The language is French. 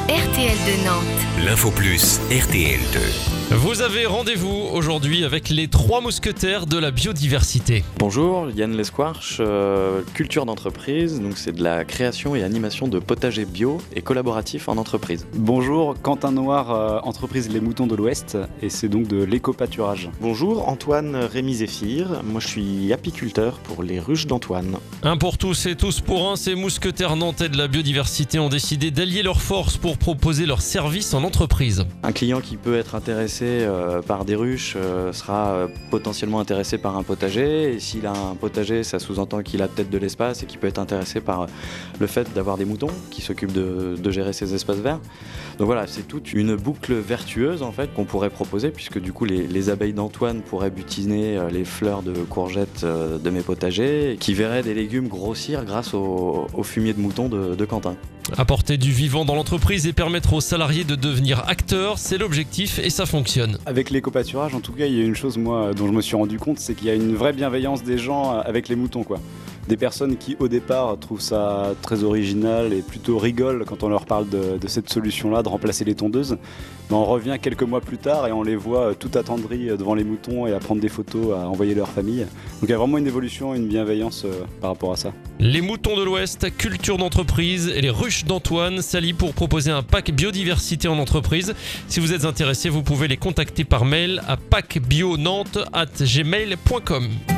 RTL de Nantes. L'info plus RTL2. Vous avez rendez-vous aujourd'hui avec les 3 mousquetaires de la biodiversité. Bonjour, Yann Lesquarche, culture d'entreprise, donc c'est de la création et animation de potagers bio et collaboratifs en entreprise. Bonjour, Quentin Noir, entreprise Les Moutons de l'Ouest, et c'est donc de l'éco-pâturage. Bonjour, Antoine Rémy-Zéphir, moi je suis apiculteur pour les ruches d'Antoine. Un pour tous et tous pour un, ces mousquetaires nantais de la biodiversité ont décidé d'allier leurs forces pour proposer leurs services en entreprise. Un client qui peut être intéressé par des ruches sera potentiellement intéressé par un potager, et s'il a un potager, ça sous-entend qu'il a peut-être de l'espace et qu'il peut être intéressé par le fait d'avoir des moutons qui s'occupent de gérer ces espaces verts. Donc voilà, c'est toute une boucle vertueuse en fait qu'on pourrait proposer, puisque du coup les abeilles d'Antoine pourraient butiner les fleurs de courgettes de mes potagers, et qui verraient des légumes grossir grâce au fumier de mouton de Quentin. Apporter du vivant dans l'entreprise et permettre aux salariés de devenir acteurs, c'est l'objectif et ça fonctionne. Avec l'éco-pâturage, en tout cas, il y a une chose moi dont je me suis rendu compte, c'est qu'il y a une vraie bienveillance des gens avec les moutons, quoi. Des personnes qui au départ trouvent ça très original et plutôt rigolent quand on leur parle de cette solution-là, de remplacer les tondeuses. Mais on revient quelques mois plus tard et on les voit tout attendris devant les moutons et à prendre des photos, à envoyer leur famille. Donc il y a vraiment une évolution, une bienveillance par rapport à ça. Les Moutons de l'Ouest, culture d'entreprise et les ruches d'Antoine s'allient pour proposer un pack biodiversité en entreprise. Si vous êtes intéressé, vous pouvez les contacter par mail à packbionantes@gmail.com.